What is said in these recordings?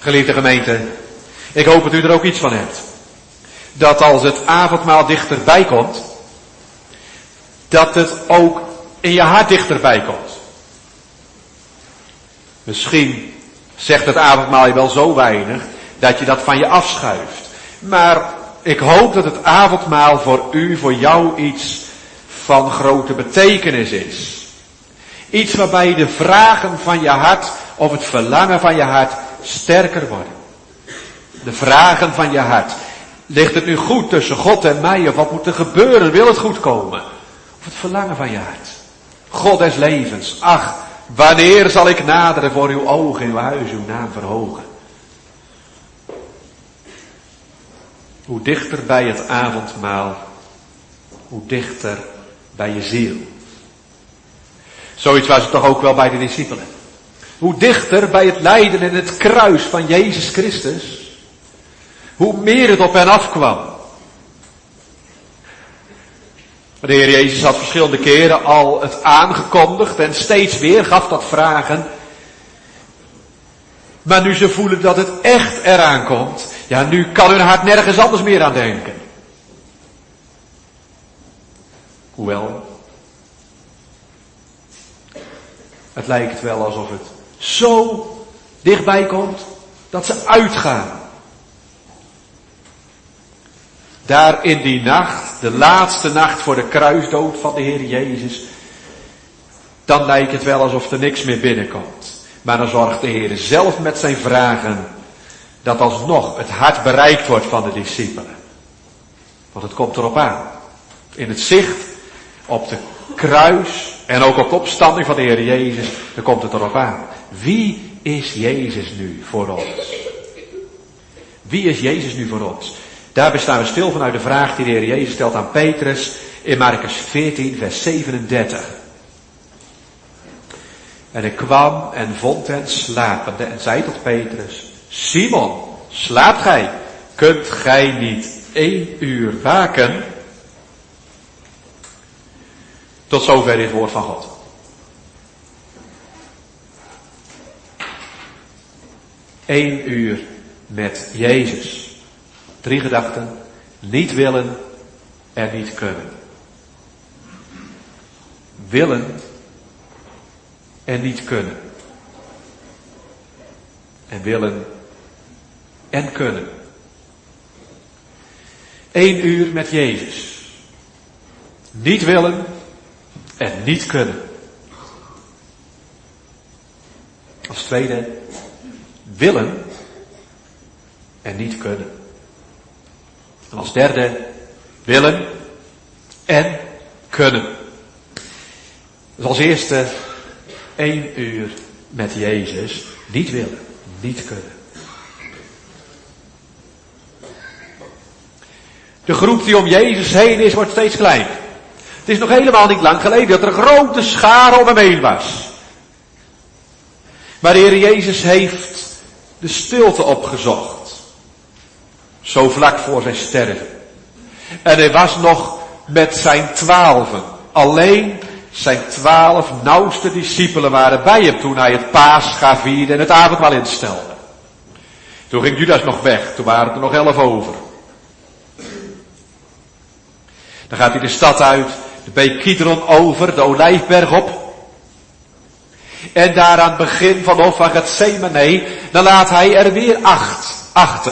Geliefde gemeente, ik hoop dat u er ook iets van hebt. Dat als het avondmaal dichterbij komt, dat het ook in je hart dichterbij komt. Misschien zegt het avondmaal je wel zo weinig dat je dat van je afschuift. Maar ik hoop dat het avondmaal voor u, voor jou iets van grote betekenis is. Iets waarbij de vragen van je hart of het verlangen van je hart sterker worden. De vragen van je hart. Ligt het nu goed tussen God en mij? Of wat moet er gebeuren? Wil het goed komen? Of het verlangen van je hart. God des levens. Ach, wanneer zal ik naderen voor uw ogen in uw huis, uw naam verhogen? Hoe dichter bij het avondmaal, hoe dichter bij je ziel. Zoiets was het toch ook wel bij de discipelen. Hoe dichter bij het lijden en het kruis van Jezus Christus, hoe meer het op hen afkwam. De Heer Jezus had verschillende keren al het aangekondigd en steeds weer gaf dat vragen. Maar nu ze voelen dat het echt eraan komt, ja, nu kan hun hart nergens anders meer aan denken. Hoewel, het lijkt wel alsof het zo dichtbij komt dat ze uitgaan. Daar in die nacht, de laatste nacht voor de kruisdood van de Heer Jezus, dan lijkt het wel alsof er niks meer binnenkomt. Maar dan zorgt de Heer zelf met zijn vragen dat alsnog het hart bereikt wordt van de discipelen. Want het komt erop aan. In het zicht, op de kruis en ook op de opstanding van de Heer Jezus, dan komt het erop aan. Wie is Jezus nu voor ons? Wie is Jezus nu voor ons? Daarbij staan we stil vanuit de vraag die de Heer Jezus stelt aan Petrus in Markus 14 vers 37. En hij kwam en vond hen slapende en zei tot Petrus: Simon, slaapt gij? Kunt gij niet 1 uur waken? Tot zover dit woord van God. Eén uur met Jezus. 3 gedachten. Niet willen en niet kunnen. Willen en niet kunnen. En willen en kunnen. 1 uur met Jezus. Niet willen en niet kunnen. Als tweede, willen en niet kunnen. En als derde, willen en kunnen. Dus als eerste 1 uur met Jezus. Niet willen, niet kunnen. De groep die om Jezus heen is, wordt steeds kleiner. Het is nog helemaal niet lang geleden dat er een grote schare om hem heen was. Maar de Heer Jezus heeft de stilte opgezocht. Zo vlak voor zijn sterven. En hij was nog met zijn 12. Alleen zijn 12 nauwste discipelen waren bij hem toen hij het Pascha vierde en het avondmaal instelde. Toen ging Judas nog weg, toen waren er nog 11 over. Dan gaat hij de stad uit, de beek Kidron over, de Olijfberg op. En daar aan het begin van de hof van Getsemane, dan laat hij er weer 8 achter.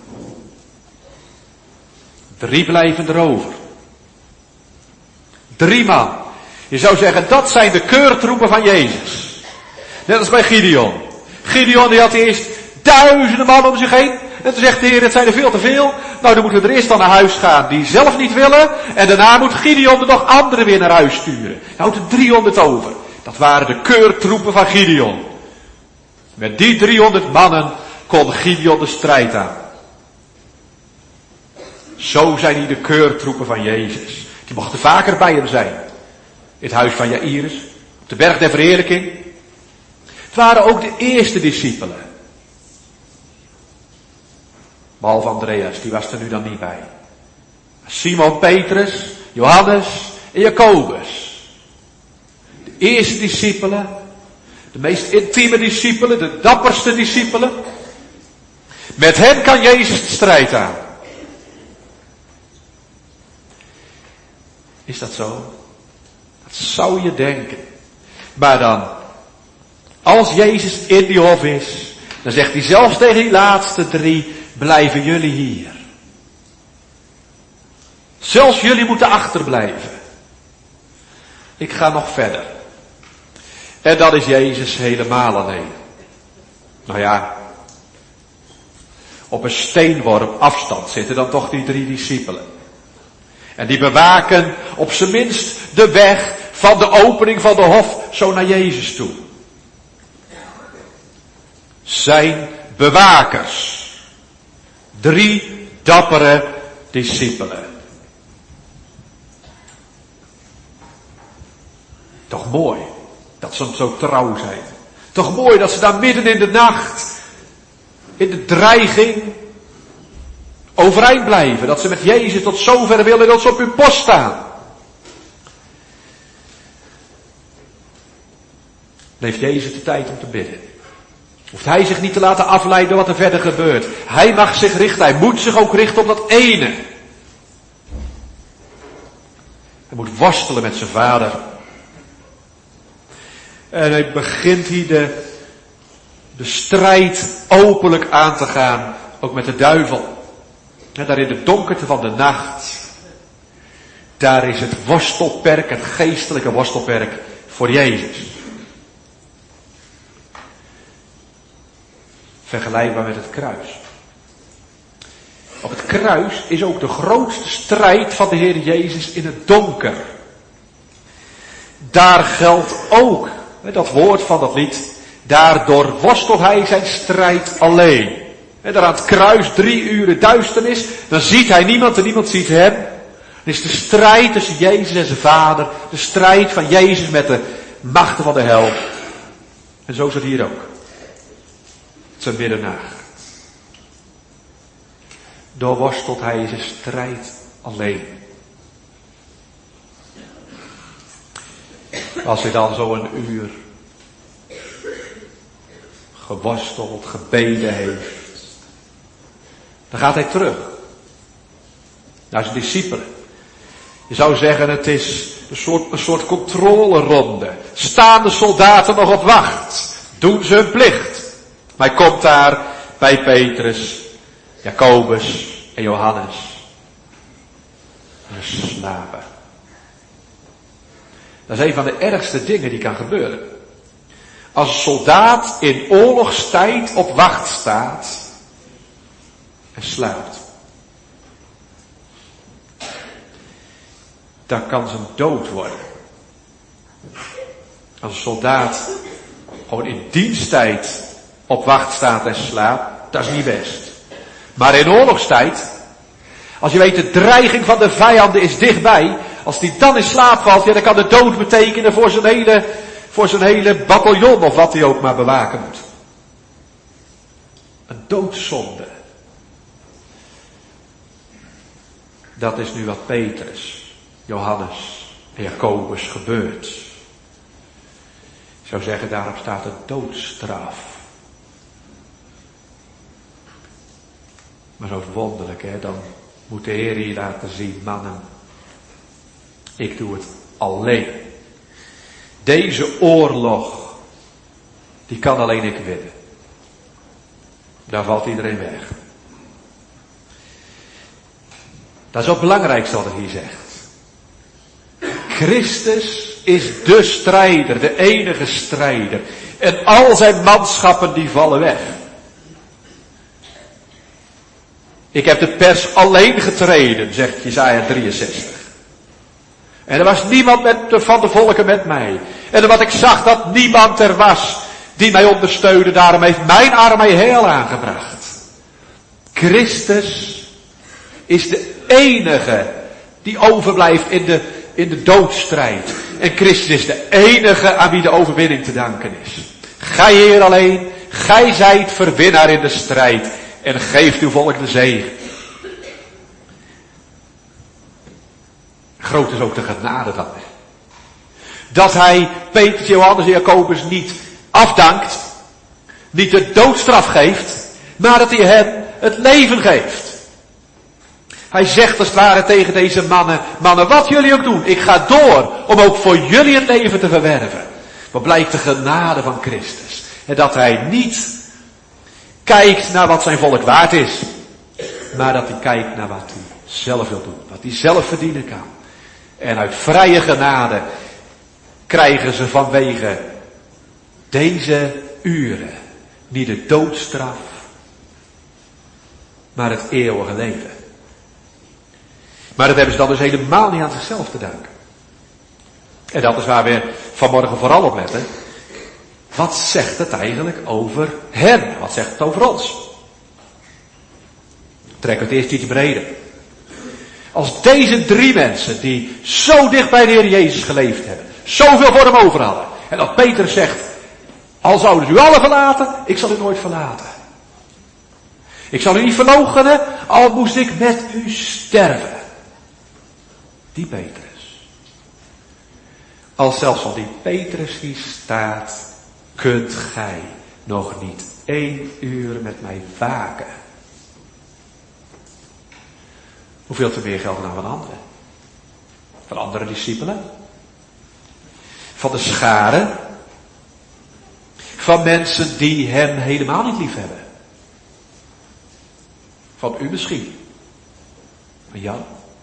3 blijven erover. 3 man. Je zou zeggen, dat zijn de keurtroepen van Jezus. Net als bij Gideon. Gideon die had eerst 1000 man om zich heen. En toen zegt de Heer, het zijn er veel te veel. Nou, dan moeten we er eerst dan naar huis gaan die zelf niet willen. En daarna moet Gideon er nog anderen weer naar huis sturen. Hij houdt er 300 over. Dat waren de keurtroepen van Gideon. Met die 300 mannen kon Gideon de strijd aan. Zo zijn die de keurtroepen van Jezus. Die mochten vaker bij hem zijn. In het huis van Jairus. Op de berg der verheerlijking. Het waren ook de eerste discipelen. Behalve Andreas, die was er nu dan niet bij. Simon, Petrus, Johannes en Jacobus. De eerste discipelen. De meest intieme discipelen, de dapperste discipelen. Met hen kan Jezus de strijd aan. Is dat zo? Dat zou je denken. Maar dan, als Jezus in die hof is, dan zegt hij zelfs tegen die laatste 3, blijven jullie hier. Zelfs jullie moeten achterblijven. Ik ga nog verder. En dan is Jezus helemaal alleen. Nou ja, op een steenworp afstand zitten dan toch die 3 discipelen. En die bewaken op zijn minst de weg van de opening van de hof zo naar Jezus toe. Zijn bewakers. 3 dappere discipelen. Toch mooi dat ze zo trouw zijn. Toch mooi dat ze daar midden in de nacht, in de dreiging, overeind blijven. Dat ze met Jezus tot zover willen dat ze op hun post staan. Dan heeft Jezus de tijd om te bidden. Hoeft hij zich niet te laten afleiden door wat er verder gebeurt. Hij mag zich richten, hij moet zich ook richten op dat ene. Hij moet worstelen met zijn vader. En hij begint hier de strijd openlijk aan te gaan, ook met de duivel. En daar in de donkerte van de nacht, daar is het worstelperk, het geestelijke worstelperk voor Jezus. Vergelijkbaar met het kruis. Op het kruis is ook de grootste strijd van de Heer Jezus in het donker. Daar geldt ook dat woord van dat lied. Daardoor worstelt hij zijn strijd alleen. En daar aan het kruis 3 uren duisternis. Dan ziet hij niemand en niemand ziet hem. Het is de strijd tussen Jezus en zijn vader. De strijd van Jezus met de machten van de hel. En zo is het hier ook. Het is middernacht. Doorworstelt hij zijn strijd alleen. Als hij dan zo een uur geworsteld, gebeden heeft, dan gaat hij terug naar zijn discipelen. Je zou zeggen, het is een soort controleronde. Staan de soldaten nog op wacht? Doen ze hun plicht? Maar hij komt daar bij Petrus, Jacobus en Johannes. En ze slapen. Dat is een van de ergste dingen die kan gebeuren. Als een soldaat in oorlogstijd op wacht staat en slaapt, dan kan zijn dood worden. Als een soldaat gewoon in diensttijd op wacht staat en slaapt, dat is niet best. Maar in oorlogstijd, als je weet de dreiging van de vijanden is dichtbij, als die dan in slaap valt, ja, dan kan de dood betekenen voor zijn hele bataljon of wat hij ook maar bewaken moet. Een doodzonde. Dat is nu wat Petrus, Johannes en Jacobus gebeurt. Ik zou zeggen, daarop staat een doodstraf. Maar zo wonderlijk, hè, dan moet de Heer hier laten zien, mannen, ik doe het alleen. Deze oorlog, die kan alleen ik winnen. Daar valt iedereen weg. Dat is ook het belangrijkste wat hij hier zegt. Christus is de strijder, de enige strijder. En al zijn manschappen die vallen weg. Ik heb de pers alleen getreden, zegt Jesaja 63. En er was niemand van de volken met mij. En wat ik zag dat niemand er was die mij ondersteunde, daarom heeft mijn arm mij heel aangebracht. Christus is de enige die overblijft in de doodstrijd. En Christus is de enige aan wie de overwinning te danken is. Gij Heer alleen, gij zijt verwinnaar in de strijd en geeft uw volk de zegen. Groot is ook de genade dan. Dat hij Petrus, Johannes en Jacobus niet afdankt, niet de doodstraf geeft, maar dat hij hen het leven geeft. Hij zegt als het ware tegen deze mannen, wat jullie ook doen, ik ga door om ook voor jullie het leven te verwerven. Wat blijkt de genade van Christus. En dat hij niet kijkt naar wat zijn volk waard is, maar dat hij kijkt naar wat hij zelf wil doen, wat hij zelf verdienen kan. En uit vrije genade krijgen ze vanwege deze uren niet de doodstraf, maar het eeuwige leven. Maar dat hebben ze dan dus helemaal niet aan zichzelf te danken. En dat is waar we vanmorgen vooral op letten. Wat zegt het eigenlijk over hen? Wat zegt het over ons? Trek het eerst iets breder. Als deze 3 mensen die zo dicht bij de Heer Jezus geleefd hebben, zoveel voor hem over hadden, en dat Petrus zegt, al zouden ze u allen verlaten, ik zal u nooit verlaten. Ik zal u niet verloochenen, al moest ik met u sterven. Die Petrus. Als zelfs van die Petrus hier staat, kunt gij nog niet 1 uur met mij waken. Hoeveel te meer geldt nou van anderen? Van andere discipelen? Van de schare? Van mensen die hem helemaal niet lief hebben? Van u misschien? Van jou?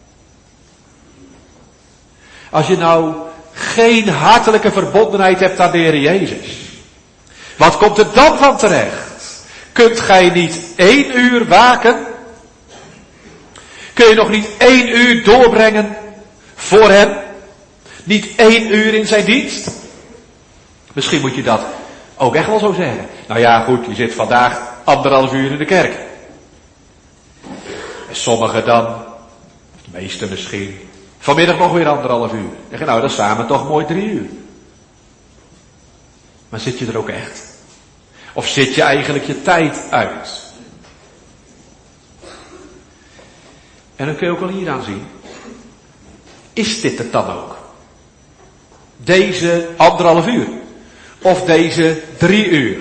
Als je nou geen hartelijke verbondenheid hebt aan de Heer Jezus, wat komt er dan van terecht? Kunt gij niet 1 uur waken? Kun je nog niet 1 uur doorbrengen voor hem? Niet 1 uur in zijn dienst? Misschien moet je dat ook echt wel zo zeggen. Nou ja, goed, je zit vandaag 1,5 uur in de kerk. En sommigen dan, of de meesten misschien, vanmiddag nog weer 1,5 uur. Zeg, nou, dat is samen toch mooi 3 uur. Maar zit je er ook echt? Of zit je eigenlijk je tijd uit? En dan kun je ook wel hier aan zien. Is dit het dan ook? Deze 1,5 uur. Of deze 3 uur.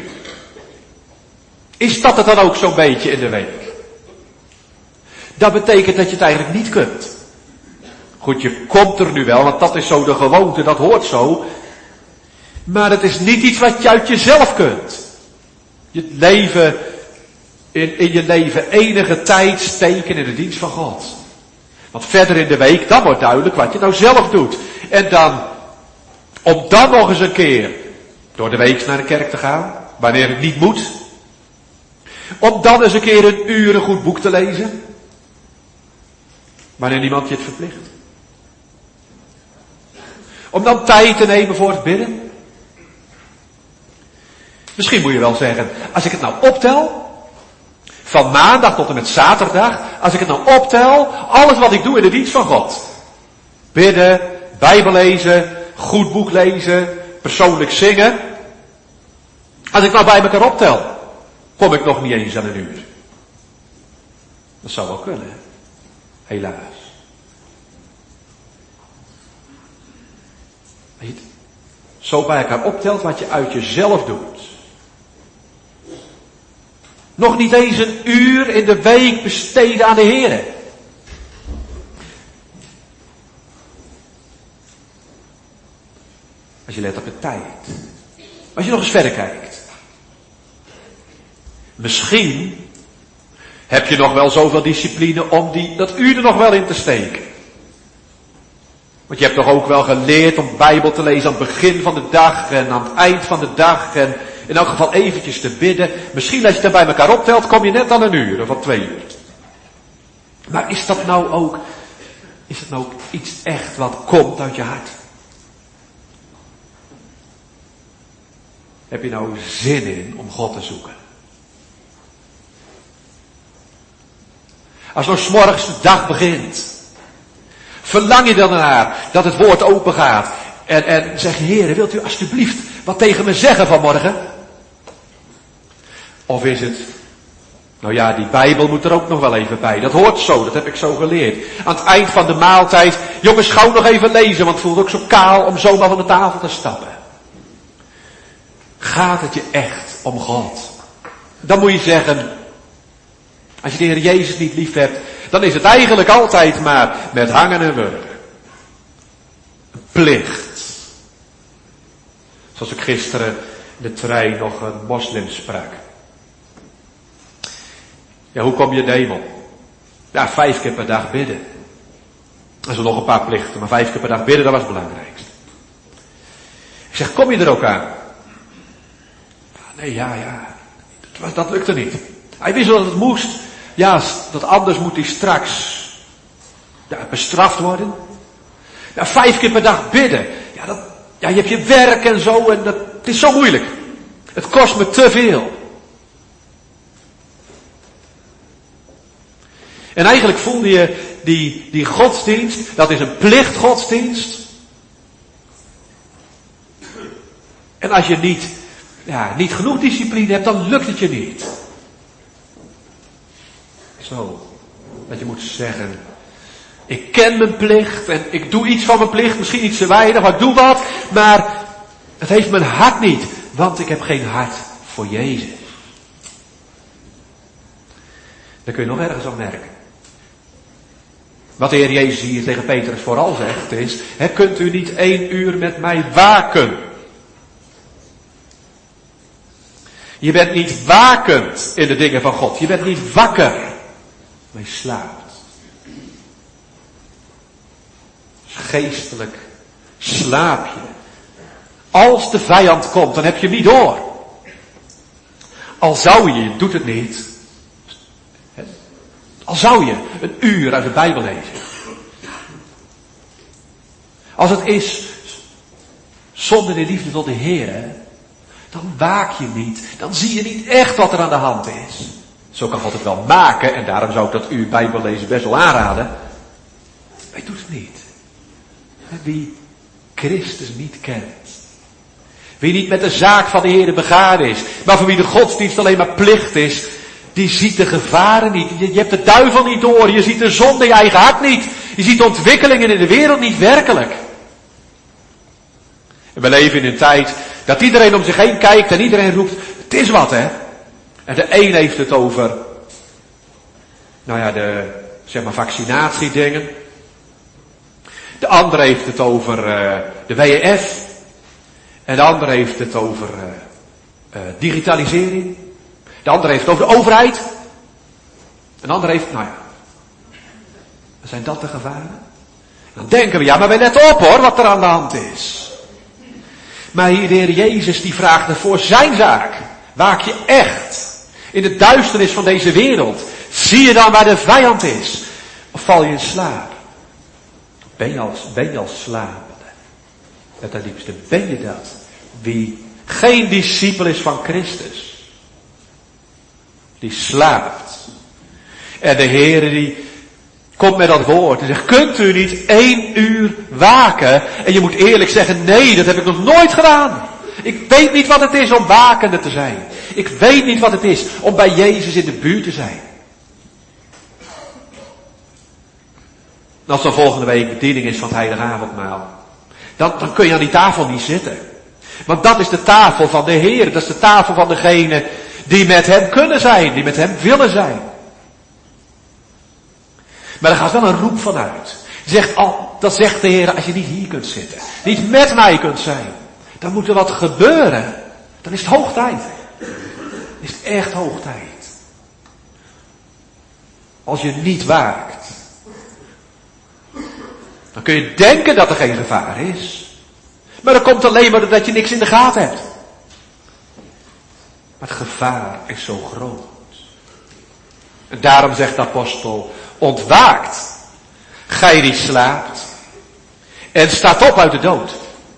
Is dat het dan ook zo'n beetje in de week? Dat betekent dat je het eigenlijk niet kunt. Goed, je komt er nu wel, want dat is zo de gewoonte, dat hoort zo. Maar het is niet iets wat je uit jezelf kunt. Je leven, in je leven enige tijd steken in de dienst van God. Want verder in de week, dan wordt duidelijk wat je nou zelf doet. En dan, om dan nog eens een keer door de week naar de kerk te gaan, wanneer het niet moet. Om dan eens een keer 1 uur een goed boek te lezen. Wanneer niemand je het verplicht. Om dan tijd te nemen voor het bidden. Misschien moet je wel zeggen, als ik het nou optel, van maandag tot en met zaterdag, als ik het nou optel, alles wat ik doe in de dienst van God. Bidden, Bijbel lezen, goed boek lezen, persoonlijk zingen. Als ik nou bij elkaar optel, kom ik nog niet eens aan 1 uur. Dat zou wel kunnen, hè? Helaas. Als je het zo bij elkaar optelt wat je uit jezelf doet. Nog niet eens 1 uur in de week besteden aan de Heer. Als je let op de tijd. Als je nog eens verder kijkt. Misschien heb je nog wel zoveel discipline om dat uur er nog wel in te steken. Want je hebt toch ook wel geleerd om Bijbel te lezen aan het begin van de dag en aan het eind van de dag en in elk geval eventjes te bidden. Misschien als je het bij elkaar optelt, kom je net aan 1 uur of aan 2 uur. Maar is het nou ook iets echt wat komt uit je hart? Heb je nou zin in om God te zoeken? Als nou 's morgens de dag begint, verlang je dan ernaar dat het woord open gaat. En zeg je, Heer, wilt u alsjeblieft wat tegen me zeggen vanmorgen? Of is het, nou ja, die Bijbel moet er ook nog wel even bij. Dat hoort zo, dat heb ik zo geleerd. Aan het eind van de maaltijd, jongens, gauw nog even lezen, want het voelt ook zo kaal om zomaar van de tafel te stappen. Gaat het je echt om God? Dan moet je zeggen, Als je de Heer Jezus niet lief hebt, dan is het eigenlijk altijd maar met hangen en wurgen. Een plicht. Zoals ik gisteren in de trein nog een moslim sprak. Ja, hoe kom je in de hemel? Ja, 5 keer per dag bidden. Er zijn nog een paar plichten, maar 5 keer per dag bidden, dat was het belangrijkste. Ik zeg, kom je er ook aan? Nee, dat lukte niet. Hij wist wel dat het moest. Ja, dat anders moet hij straks bestraft worden. Ja, 5 keer per dag bidden. Ja, je hebt je werk en zo en het is zo moeilijk. Het kost me te veel. En eigenlijk voelde je die godsdienst, dat is een plichtgodsdienst. En als je niet genoeg discipline hebt, dan lukt het je niet. Zo, dat je moet zeggen, ik ken mijn plicht en ik doe iets van mijn plicht, misschien iets te weinig, maar ik doe wat, maar het heeft mijn hart niet, want ik heb geen hart voor Jezus. Dat kun je nog ergens aan merken. Wat de Heer Jezus hier tegen Petrus vooral zegt is, kunt u niet 1 uur met mij waken? Je bent niet wakend in de dingen van God. Je bent niet wakker, maar je slaapt. Dus geestelijk slaap je. Als de vijand komt, dan heb je hem niet door. Al zou je doet het niet. Al zou je 1 uur uit de Bijbel lezen. Als het is zonder de liefde tot de Heer, dan waak je niet. Dan zie je niet echt wat er aan de hand is. Zo kan God het wel maken en daarom zou ik dat u Bijbellezen best wel aanraden. Maar hij doet het niet. Wie Christus niet kent. Wie niet met de zaak van de Heer begaan is. Maar voor wie de godsdienst alleen maar plicht is. Die ziet de gevaren niet. Je hebt de duivel niet door. Je ziet de zonde in je eigen hart niet. Je ziet de ontwikkelingen in de wereld niet werkelijk. En we leven in een tijd dat iedereen om zich heen kijkt en iedereen roept, het is wat hè. En de een heeft het over, de vaccinatiedingen. De ander heeft het over de WEF. En de ander heeft het over digitalisering. De ander heeft het over de overheid. En de ander heeft, zijn dat de gevaren? Dan denken we, maar let op hoor, wat er aan de hand is. Maar hier de Heer Jezus die vraagt ervoor zijn zaak. Waak je echt in de duisternis van deze wereld? Zie je dan waar de vijand is? Of val je in slaap? Ben je al slapende? Met de liefste, ben je dat? Wie geen discipel is van Christus. Die slaapt. En de Heer die komt met dat woord en zegt, kunt u niet 1 uur waken? En je moet eerlijk zeggen, nee, dat heb ik nog nooit gedaan. Ik weet niet wat het is om wakende te zijn. Ik weet niet wat het is om bij Jezus in de buurt te zijn. En als dan volgende week bediening is van het heilige avondmaal, dan kun je aan die tafel niet zitten. Want dat is de tafel van de Heer. Dat is de tafel van degene die met hem kunnen zijn, die met hem willen zijn. Maar er gaat wel een roep vanuit. Dat zegt de Heer, als je niet hier kunt zitten, niet met mij kunt zijn, dan moet er wat gebeuren. Dan is het hoog tijd. Dan is het echt hoog tijd. Als je niet waakt, dan kun je denken dat er geen gevaar is. Maar dat komt alleen maar doordat je niks in de gaten hebt. Maar het gevaar is zo groot. En daarom zegt de apostel, ontwaakt, gij die slaapt, en staat op uit de dood.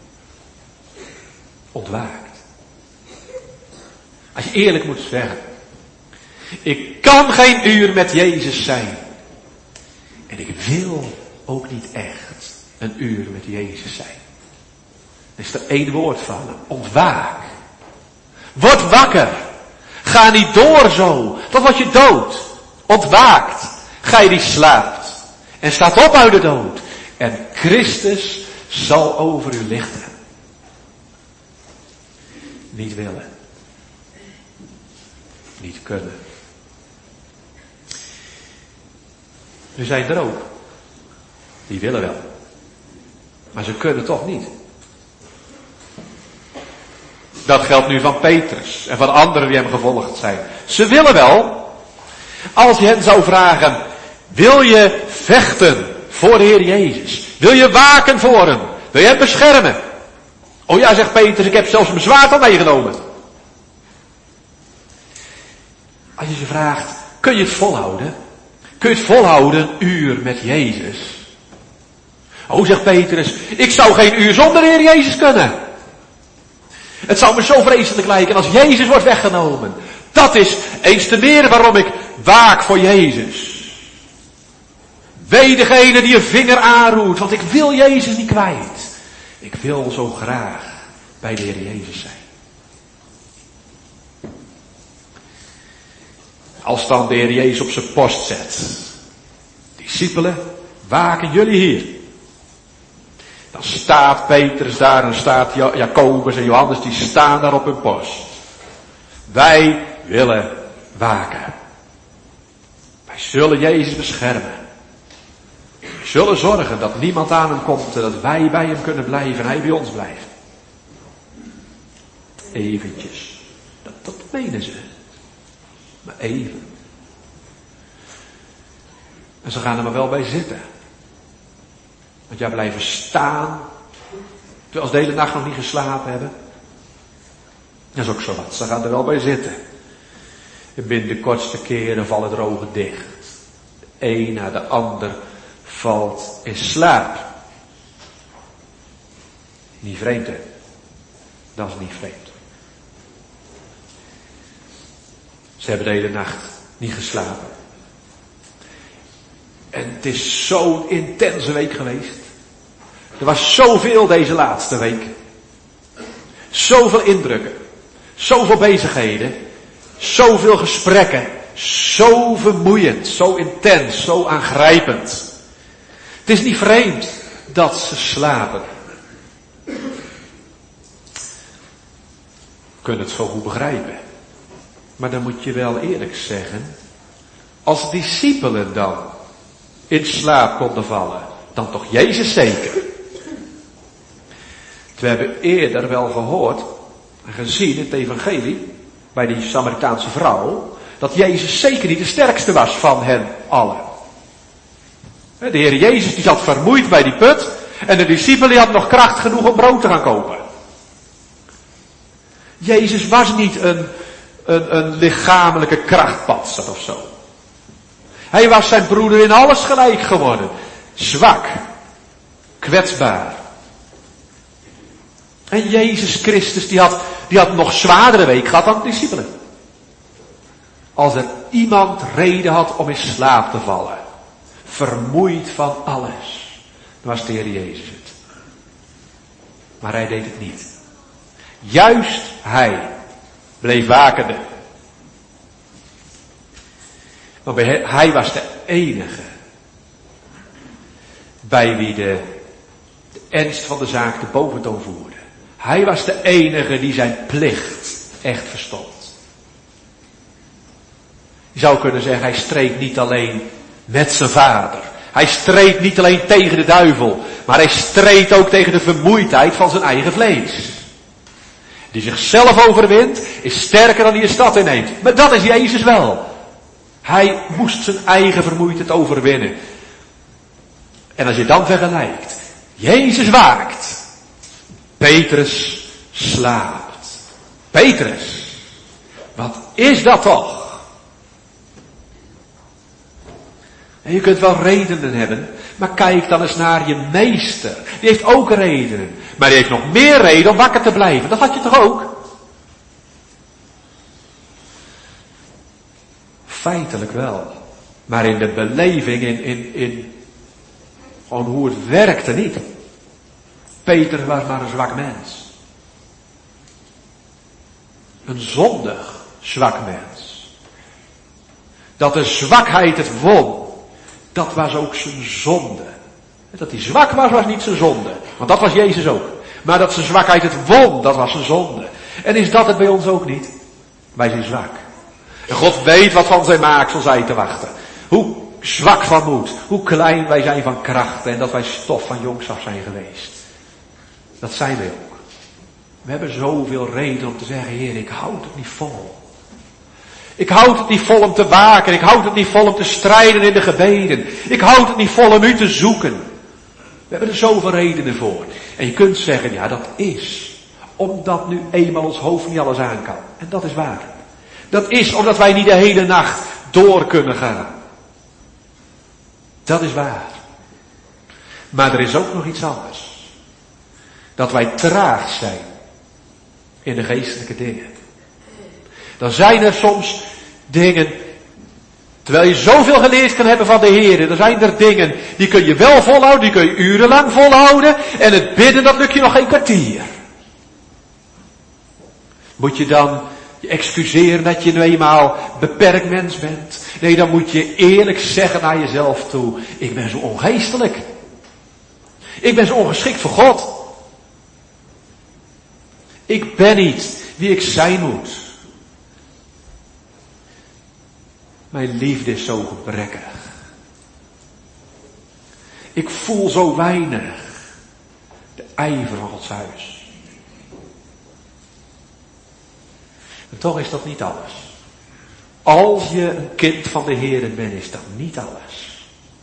Ontwaakt. Als je eerlijk moet zeggen, ik kan geen uur met Jezus zijn. En ik wil ook niet echt 1 uur met Jezus zijn. Er is er 1 woord van, ontwaak. Word wakker. Ga niet door zo. Dan word je dood. Ontwaakt. Gij die slaapt. En staat op uit de dood. En Christus zal over u lichten. Niet willen. Niet kunnen. Er zijn er ook. Die willen wel. Maar ze kunnen toch niet. Dat geldt nu van Petrus en van anderen die hem gevolgd zijn. Ze willen wel. Als je hen zou vragen, wil je vechten voor de Heer Jezus? Wil je waken voor hem? Wil je hem beschermen? Oh ja, zegt Petrus, ik heb zelfs mijn zwaard al meegenomen. Als je ze vraagt, kun je het volhouden? Kun je het volhouden een uur met Jezus? Oh, zegt Petrus, ik zou geen uur zonder de Heer Jezus kunnen. Het zou me zo vreselijk lijken als Jezus wordt weggenomen. Dat is eens te meer waarom ik waak voor Jezus. Wee degene die een vinger aanroert, want ik wil Jezus niet kwijt. Ik wil zo graag bij de Heer Jezus zijn. Als dan de Heer Jezus op zijn post zet. Discipelen, waken jullie hier. Dan staat Petrus daar en staat Jacobus en Johannes, die staan daar op hun post. Wij willen waken. Wij zullen Jezus beschermen. We zullen zorgen dat niemand aan hem komt en dat wij bij hem kunnen blijven en hij bij ons blijft. Eventjes. Dat menen ze. Maar even. En ze gaan er maar wel bij zitten. Want jij blijven staan, terwijl ze de hele nacht nog niet geslapen hebben. Dat is ook zo wat. Ze gaan er wel bij zitten. En binnen de kortste keren vallen de ogen dicht. De een na de ander valt in slaap. Niet vreemd, hè? Dat is niet vreemd. Ze hebben de hele nacht niet geslapen. En het is zo'n intense week geweest. Er was zoveel deze laatste week. Zoveel indrukken. Zoveel bezigheden. Zoveel gesprekken. Zo vermoeiend. Zo intens. Zo aangrijpend. Het is niet vreemd dat ze slapen. We kunnen het zo goed begrijpen. Maar dan moet je wel eerlijk zeggen. Als discipelen dan in slaap konden vallen, dan toch Jezus zeker. We hebben eerder wel gehoord en gezien in het evangelie, bij die Samaritaanse vrouw, dat Jezus zeker niet de sterkste was van hen allen. De Heer Jezus die zat vermoeid bij die put en de discipelen die had nog kracht genoeg om brood te gaan kopen. Jezus was niet een lichamelijke krachtpatser of zo. Hij was zijn broeder in alles gelijk geworden. Zwak. Kwetsbaar. En Jezus Christus die had nog zwaardere week gehad dan de discipelen. Als er iemand reden had om in slaap te vallen. Vermoeid van alles. Dan was de Heer Jezus het. Maar hij deed het niet. Juist hij bleef wakende. Want hij was de enige bij wie de ernst van de zaak de boventoon voerde. Hij was de enige die zijn plicht echt verstond. Je zou kunnen zeggen, hij streed niet alleen met zijn vader. Hij streed niet alleen tegen de duivel, maar hij streed ook tegen de vermoeidheid van zijn eigen vlees. Die zichzelf overwint, is sterker dan die een stad inneemt. Maar dat is Jezus wel. Hij moest zijn eigen vermoeidheid overwinnen. En als je dan vergelijkt. Jezus waakt. Petrus slaapt. Petrus. Wat is dat toch? En je kunt wel redenen hebben. Maar kijk dan eens naar je meester. Die heeft ook redenen. Maar die heeft nog meer reden om wakker te blijven. Dat had je toch ook? Feitelijk wel. Maar in de beleving, in gewoon hoe het werkte niet. Peter was maar een zwak mens. Een zondig zwak mens. Dat de zwakheid het won. Dat was ook zijn zonde. Dat hij zwak was, was niet zijn zonde. Want dat was Jezus ook. Maar dat zijn zwakheid het won, dat was zijn zonde. En is dat het bij ons ook niet? Wij zijn zwak. En God weet wat van zijn maaksel zij te wachten. Hoe zwak van moed, hoe klein wij zijn van krachten en dat wij stof van jongs af zijn geweest. Dat zijn we ook. We hebben zoveel reden om te zeggen, Heer, ik houd het niet vol. Ik houd het niet vol om te waken, ik houd het niet vol om te strijden in de gebeden. Ik houd het niet vol om u te zoeken. We hebben er zoveel redenen voor. En je kunt zeggen, ja, dat is omdat nu eenmaal ons hoofd niet alles aan kan. En dat is waar. Dat is omdat wij niet de hele nacht door kunnen gaan. Dat is waar. Maar er is ook nog iets anders. Dat wij traag zijn in de geestelijke dingen. Dan zijn er soms dingen, terwijl je zoveel geleerd kan hebben van de Heer, dan zijn er dingen, die kun je wel volhouden, die kun je urenlang volhouden, en het bidden, dat lukt je nog geen kwartier. Moet je dan je excuseren dat je nu eenmaal beperkt mens bent? Nee, dan moet je eerlijk zeggen naar jezelf toe, ik ben zo ongeestelijk. Ik ben zo ongeschikt voor God. Ik ben niet wie ik zijn moet. Mijn liefde is zo gebrekkig. Ik voel zo weinig de ijver van Gods huis. En toch is dat niet alles. Als je een kind van de Heer bent, is dat niet alles.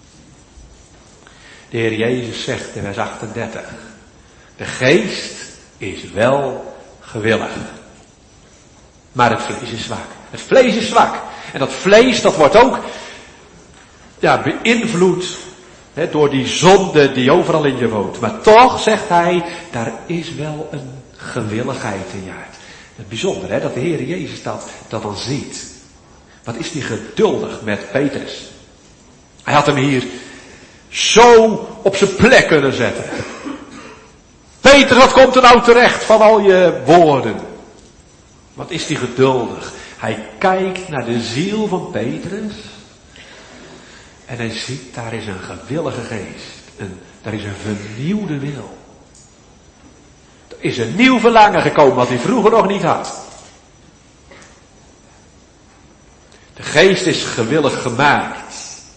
De Heer Jezus zegt in vers 38. De geest is wel gewillig. Maar het vlees is zwak. Het vlees is zwak. En dat vlees, dat wordt ook beïnvloed door die zonde die overal in je woont. Maar toch, zegt hij, daar is wel een gewilligheid in je hart. Het bijzondere, dat de Heer Jezus dat dan ziet. Wat is die geduldig met Petrus. Hij had hem hier zo op zijn plek kunnen zetten. Petrus, wat komt er nou terecht van al je woorden? Wat is die geduldig? Hij kijkt naar de ziel van Petrus. En hij ziet, daar is een gewillige geest. Daar is een vernieuwde wil. Er is een nieuw verlangen gekomen wat hij vroeger nog niet had. De geest is gewillig gemaakt.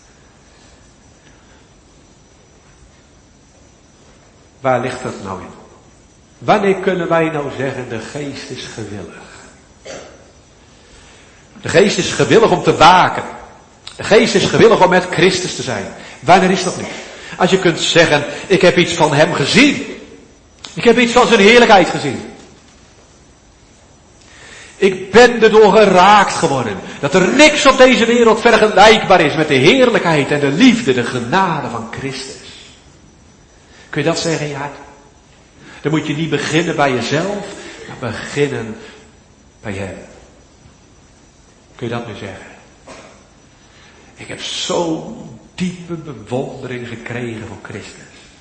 Waar ligt dat nou in? Wanneer kunnen wij nou zeggen, de geest is gewillig? De geest is gewillig om te waken. De geest is gewillig om met Christus te zijn. Wanneer is dat niet? Als je kunt zeggen, ik heb iets van hem gezien. Ik heb iets van zijn heerlijkheid gezien. Ik ben erdoor geraakt geworden. Dat er niks op deze wereld vergelijkbaar is met de heerlijkheid en de liefde, de genade van Christus. Kun je dat zeggen, ja? Dan moet je niet beginnen bij jezelf, maar beginnen bij hem. Kun je dat nu zeggen? Ik heb zo'n diepe bewondering gekregen voor Christus.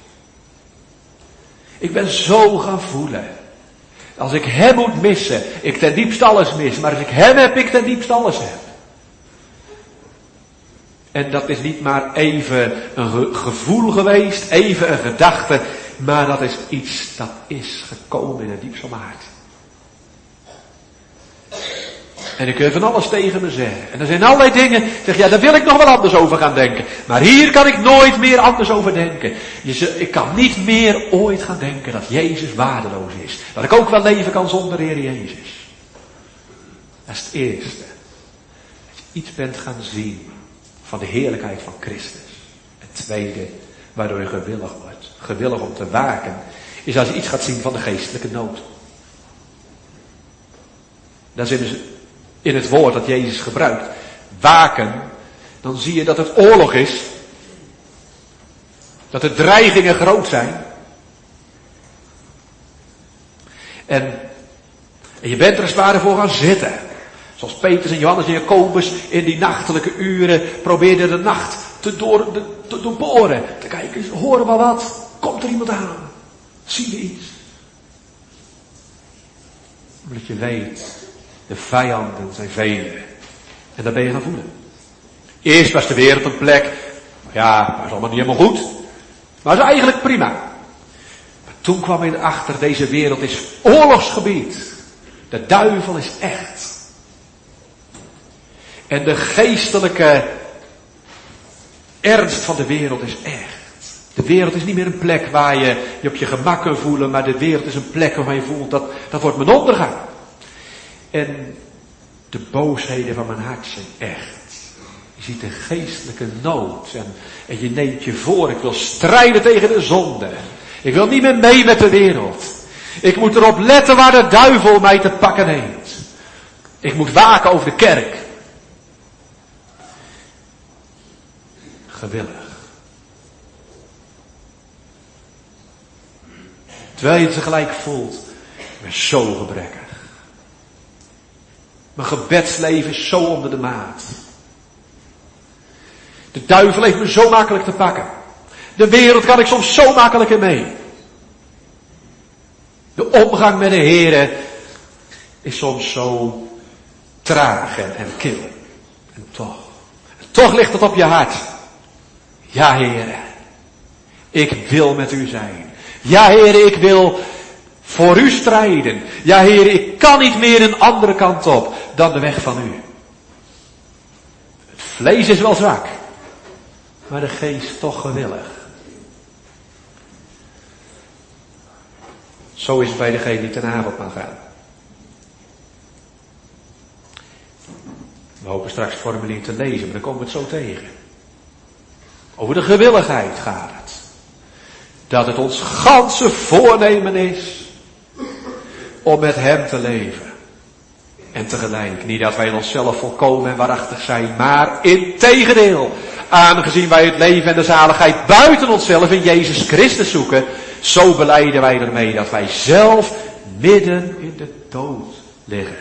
Ik ben zo gaan voelen. Als ik hem moet missen, ik ten diepste alles mis. Maar als ik hem heb, ik ten diepste alles heb. En dat is niet maar even een gevoel geweest, even een gedachte. Maar dat is iets dat is gekomen in het diepst van mijn hart. En ik kun van alles tegen me zeggen. En er zijn allerlei dingen, zeg ja, daar wil ik nog wel anders over gaan denken. Maar hier kan ik nooit meer anders over denken. Ik kan niet meer ooit gaan denken dat Jezus waardeloos is. Dat ik ook wel leven kan zonder de Heer Jezus. Dat is het eerste. Dat je iets bent gaan zien van de heerlijkheid van Christus. Het tweede, waardoor je gewillig wordt. Gewillig om te waken, is als je iets gaat zien van de geestelijke nood. Dat is in het woord dat Jezus gebruikt. Waken, dan zie je dat het oorlog is. Dat de dreigingen groot zijn. En je bent er als het ware voor gaan zitten. Zoals Petrus en Johannes en Jacobus in die nachtelijke uren probeerden de nacht te doorboren. Te kijken, horen we wat? Komt er iemand aan? Zie je iets? Omdat je weet, de vijanden zijn vele. En dat ben je gaan voelen. Eerst was de wereld een plek, ja, was allemaal niet helemaal goed. Maar was eigenlijk prima. Maar toen kwam je erachter, deze wereld is oorlogsgebied. De duivel is echt. En de geestelijke ernst van de wereld is echt. De wereld is niet meer een plek waar je je op je gemak kunt voelen, maar de wereld is een plek waar je voelt, dat wordt mijn ondergang. En de boosheden van mijn hart zijn echt. Je ziet een geestelijke nood en je neemt je voor, ik wil strijden tegen de zonde. Ik wil niet meer mee met de wereld. Ik moet erop letten waar de duivel mij te pakken neemt. Ik moet waken over de kerk. Gewillig. Terwijl je het tegelijk voelt, ik ben zo gebrekkig. Mijn gebedsleven is zo onder de maat. De duivel heeft me zo makkelijk te pakken. De wereld kan ik soms zo makkelijk in mee. De omgang met de Heere is soms zo traag en kil. En toch ligt het op je hart. Ja, Heere, ik wil met u zijn. Ja, Heere, ik wil voor u strijden. Ja, Heere, ik kan niet meer een andere kant op dan de weg van u. Het vlees is wel zwak, maar de geest toch gewillig. Zo is het bij degene die ten avondmaal gaan. We hopen straks het formulier te lezen, maar dan komen we het zo tegen. Over de gewilligheid gaat het. Dat het ons ganse voornemen is om met hem te leven. En tegelijk, niet dat wij in onszelf volkomen en waarachtig zijn, maar integendeel, aangezien wij het leven en de zaligheid buiten onszelf in Jezus Christus zoeken, zo belijden wij ermee dat wij zelf midden in de dood liggen.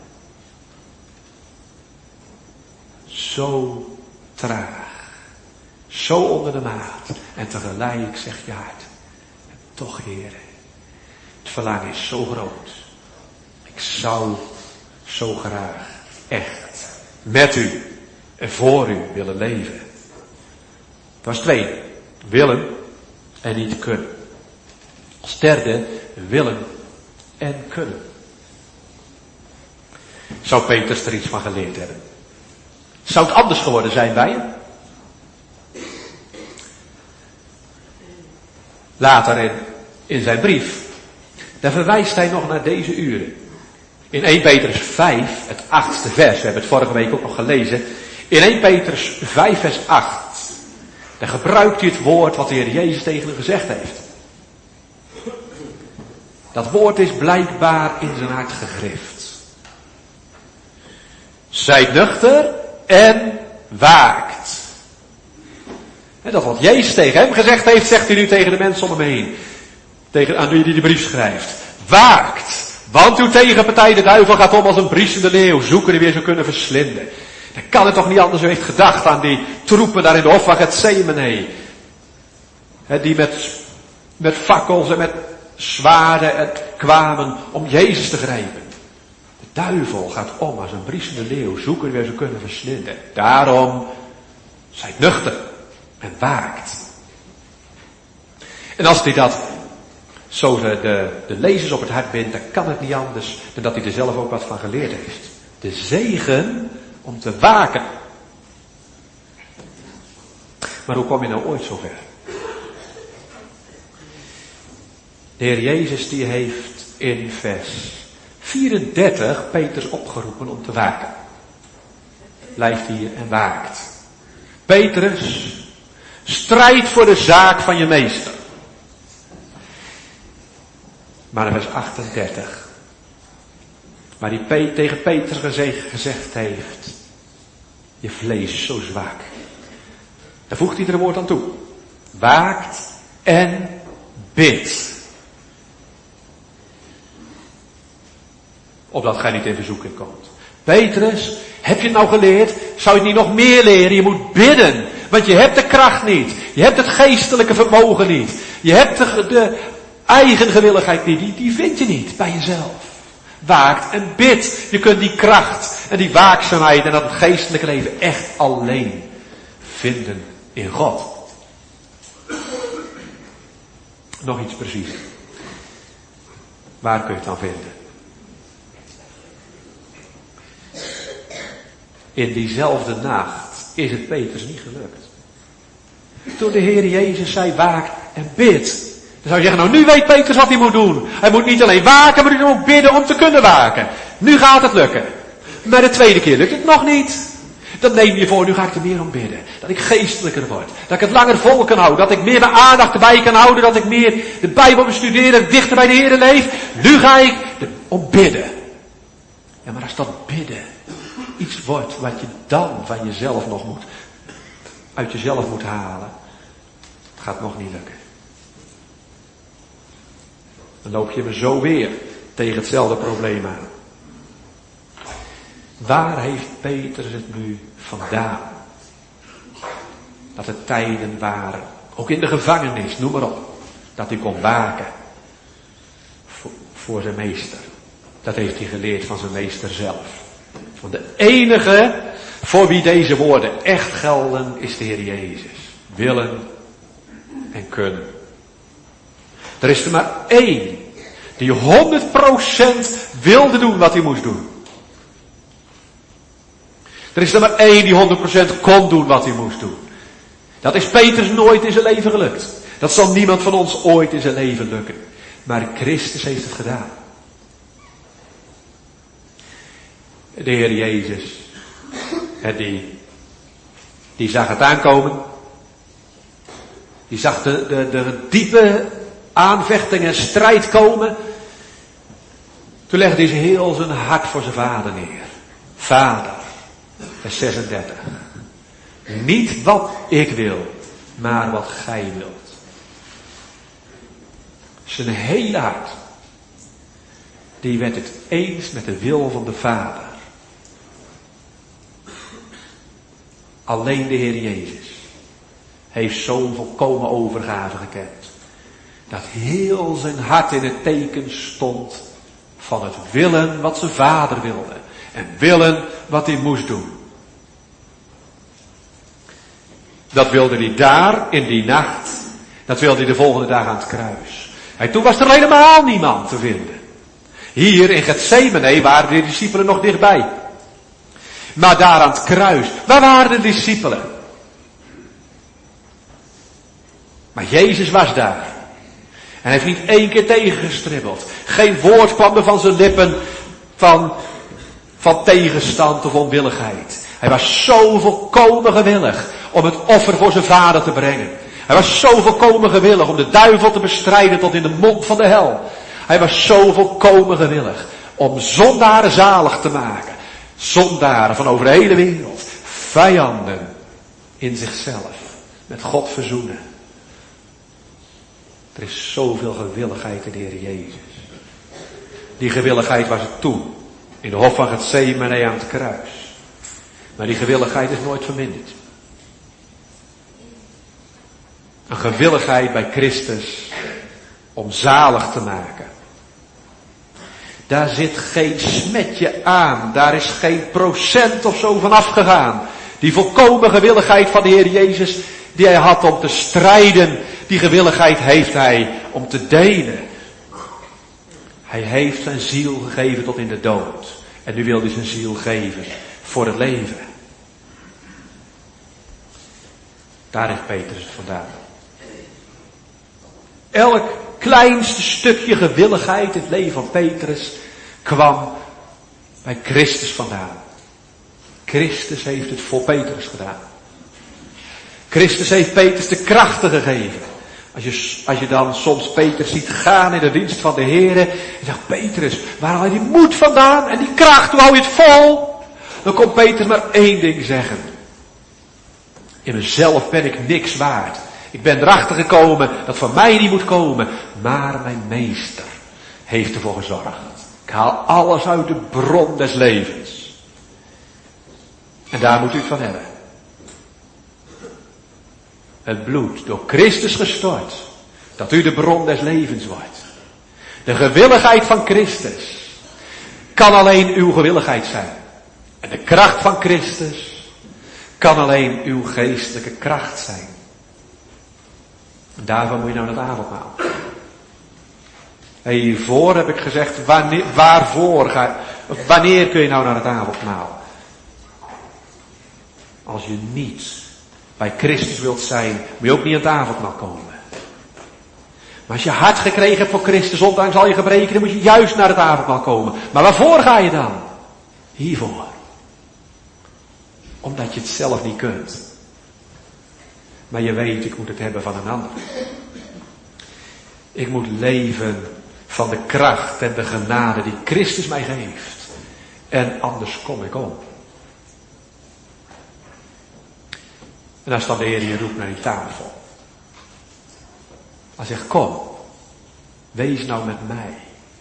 Zo traag. Zo onder de maat. En tegelijk zegt je hart. En toch, Heere. Het verlangen is zo groot. Ik zou zo graag echt met u en voor u willen leven. Het was 2. Willen en niet kunnen. Als derde, willen en kunnen. Zou Petrus er iets van geleerd hebben? Zou het anders geworden zijn bij hem? Later in zijn brief, daar verwijst hij nog naar deze uren. In 1 Petrus 5, het 8e vers, we hebben het vorige week ook nog gelezen. In 1 Petrus 5 vers 8, daar gebruikt hij het woord wat de Heer Jezus tegen hem gezegd heeft. Dat woord is blijkbaar in zijn hart gegrift. Zijt nuchter en waakt. En dat wat Jezus tegen hem gezegd heeft, zegt hij nu tegen de mensen om hem heen. Aan wie hij de brief schrijft. Waakt. Want uw tegenpartij, de duivel, gaat om als een briesende leeuw, zoeken die weer zou kunnen verslinden. Dan kan het toch niet anders. U heeft gedacht aan die troepen daar in de hof van Gethsemane. Die met fakkels en met zwaarden kwamen om Jezus te grijpen. De duivel gaat om als een briesende leeuw, zoeken die weer zou kunnen verslinden. Daarom, zijt nuchter en waakt. En als hij dat zo de lezers op het hart bindt, dan kan het niet anders dan dat hij er zelf ook wat van geleerd heeft. De zegen om te waken. Maar hoe kom je nou ooit zover? De Heer Jezus die heeft in vers 34 Petrus opgeroepen om te waken. Blijft hier en waakt. Petrus, strijd voor de zaak van je meester. Maar in vers 38, waar hij tegen Petrus gezegd heeft, je vlees is zo zwak. Daar voegt hij er een woord aan toe. Waakt en bidt. Opdat gij niet in verzoeking komt. Petrus, heb je het nou geleerd? Zou je het niet nog meer leren? Je moet bidden. Want je hebt de kracht niet. Je hebt het geestelijke vermogen niet. Je hebt de eigen gewilligheid niet. Die vind je niet bij jezelf. Waakt en bid. Je kunt die kracht en die waakzaamheid en dat geestelijke leven echt alleen vinden in God. Nog iets precies. Waar kun je het dan vinden? In diezelfde nacht is het Petrus niet gelukt. Toen de Heer Jezus zei, waak en bid. Dan zou je zeggen, nou nu weet Petrus wat hij moet doen. Hij moet niet alleen waken, maar hij moet ook bidden om te kunnen waken. Nu gaat het lukken. Maar de tweede keer lukt het nog niet. Dan neem je voor, nu ga ik er meer om bidden. Dat ik geestelijker word. Dat ik het langer vol kan houden. Dat ik meer mijn aandacht erbij kan houden. Dat ik meer de Bijbel bestuderen, dichter bij de Heer leef. Nu ga ik om bidden. Ja, maar als dat bidden iets wordt wat je dan van jezelf nog moet, uit jezelf moet halen. Het gaat nog niet lukken. Dan loop je me zo weer tegen hetzelfde probleem aan. Waar heeft Petrus het nu vandaan? Dat er tijden waren, ook in de gevangenis, noem maar op, dat hij kon waken voor zijn meester. Dat heeft hij geleerd van zijn meester zelf. Want de enige voor wie deze woorden echt gelden is de Heer Jezus. Willen en kunnen. Er is er maar één die 100% wilde doen wat hij moest doen. Er is er maar één die 100% kon doen wat hij moest doen. Dat is Petrus nooit in zijn leven gelukt. Dat zal niemand van ons ooit in zijn leven lukken. Maar Christus heeft het gedaan. De Heer Jezus, die zag het aankomen. Die zag de diepe aanvechting en strijd komen. Toen legde hij heel zijn hart voor zijn vader neer. Vader, vers 36. Niet wat ik wil, maar wat gij wilt. Zijn hele hart, die werd het eens met de wil van de Vader. Alleen de Heer Jezus heeft zo'n volkomen overgave gekend. Dat heel zijn hart in het teken stond van het willen wat zijn Vader wilde. En willen wat hij moest doen. Dat wilde hij daar in die nacht. Dat wilde hij de volgende dag aan het kruis. En toen was er helemaal niemand te vinden. Hier in Getsemane waren de discipelen nog dichtbij. Maar daar aan het kruis, waar waren de discipelen? Maar Jezus was daar. En hij heeft niet één keer tegengestribbeld. Geen woord kwam er van zijn lippen van tegenstand of onwilligheid. Hij was zo volkomen gewillig om het offer voor zijn Vader te brengen. Hij was zo volkomen gewillig om de duivel te bestrijden tot in de mond van de hel. Hij was zo volkomen gewillig om zondaren zalig te maken. Zondaren van over de hele wereld. Vijanden in zichzelf. Met God verzoenen. Er is zoveel gewilligheid in de Heer Jezus. Die gewilligheid was het toen. In de hof van Getsemane aan het kruis. Maar die gewilligheid is nooit verminderd. Een gewilligheid bij Christus om zalig te maken. Daar zit geen smetje aan. Daar is geen procent of zo van afgegaan. Die volkomen gewilligheid van de Heer Jezus die hij had om te strijden. Die gewilligheid heeft hij om te delen. Hij heeft zijn ziel gegeven tot in de dood. En nu wil hij zijn ziel geven voor het leven. Daar heeft Petrus het vandaan. Elk kleinste stukje gewilligheid in het leven van Petrus kwam bij Christus vandaan. Christus heeft het voor Petrus gedaan. Christus heeft Petrus de krachten gegeven. Als je dan soms Petrus ziet gaan in de dienst van de Heer. En zegt, Petrus, waar haal je die moed vandaan? En die kracht, hoe hou je het vol? Dan komt Petrus maar één ding zeggen. In mezelf ben ik niks waard. Ik ben erachter gekomen dat van mij niet moet komen. Maar mijn meester heeft ervoor gezorgd. Ik haal alles uit de bron des levens. En daar moet u het van hebben. Het bloed door Christus gestort. Dat u de bron des levens wordt. De gewilligheid van Christus kan alleen uw gewilligheid zijn. En de kracht van Christus kan alleen uw geestelijke kracht zijn. En daarvan moet je nou naar het avondmaal. Hiervoor heb ik gezegd, wanneer kun je nou naar het avondmaal? Als je niet bij Christus wilt zijn, moet je ook niet aan het avondmaal komen. Maar als je hart gekregen hebt voor Christus, ondanks al je gebreken, dan moet je juist naar het avondmaal komen. Maar waarvoor ga je dan? Hiervoor. Omdat je het zelf niet kunt. Maar je weet, ik moet het hebben van een ander. Ik moet leven van de kracht en de genade die Christus mij geeft. En anders kom ik om. En als dan de Heer je roept naar die tafel. Hij zegt, kom, wees nou met mij.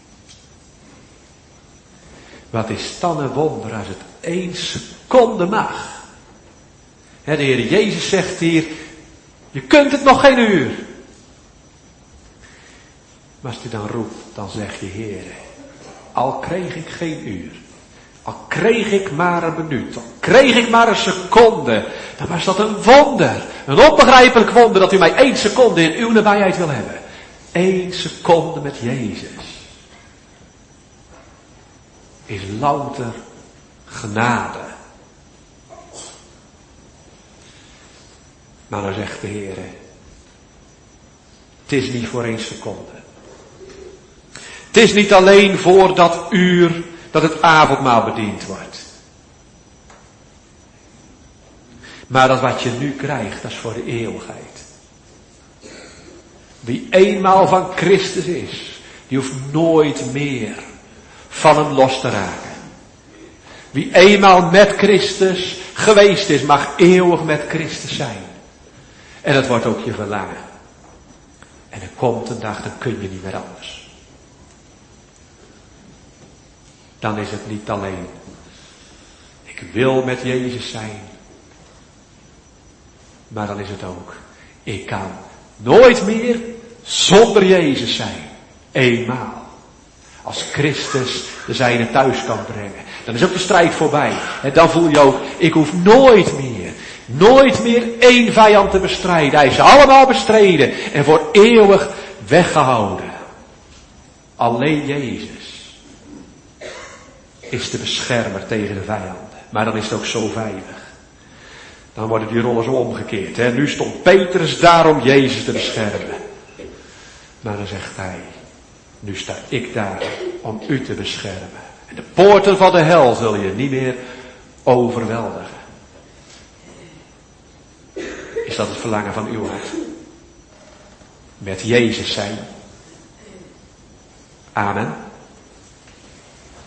Wat is dan een wonder als het 1 seconde mag. De Heer Jezus zegt hier, je kunt het nog geen uur. Maar als hij dan roept, dan zeg je, Heer, al kreeg ik geen uur. Al kreeg ik maar een minuut, al kreeg ik maar een seconde, dan was dat een wonder. Een onbegrijpelijk wonder dat u mij 1 seconde in uw nabijheid wil hebben. 1 seconde met Jezus. Is louter genade. Maar dan zegt de Heer, het is niet voor 1 seconde. Het is niet alleen voor dat uur dat het avondmaal bediend wordt. Maar dat wat je nu krijgt, dat is voor de eeuwigheid. Wie eenmaal van Christus is, die hoeft nooit meer van hem los te raken. Wie eenmaal met Christus geweest is, mag eeuwig met Christus zijn. En dat wordt ook je verlangen. En er komt een dag, dan kun je niet meer anders. Dan is het niet alleen, ik wil met Jezus zijn. Maar dan is het ook, ik kan nooit meer zonder Jezus zijn. Eenmaal. Als Christus de zijne thuis kan brengen. Dan is ook de strijd voorbij. En dan voel je ook, ik hoef nooit meer 1 vijand te bestrijden. Hij is ze allemaal bestreden en voor eeuwig weggehouden. Alleen Jezus is de beschermer tegen de vijanden. Maar dan is het ook zo veilig. Dan worden die rollen zo omgekeerd. Hè? Nu stond Petrus daar om Jezus te beschermen. Maar dan zegt hij, nu sta ik daar om u te beschermen. En de poorten van de hel zul je niet meer overweldigen. Is dat het verlangen van uw hart? Met Jezus zijn. Amen.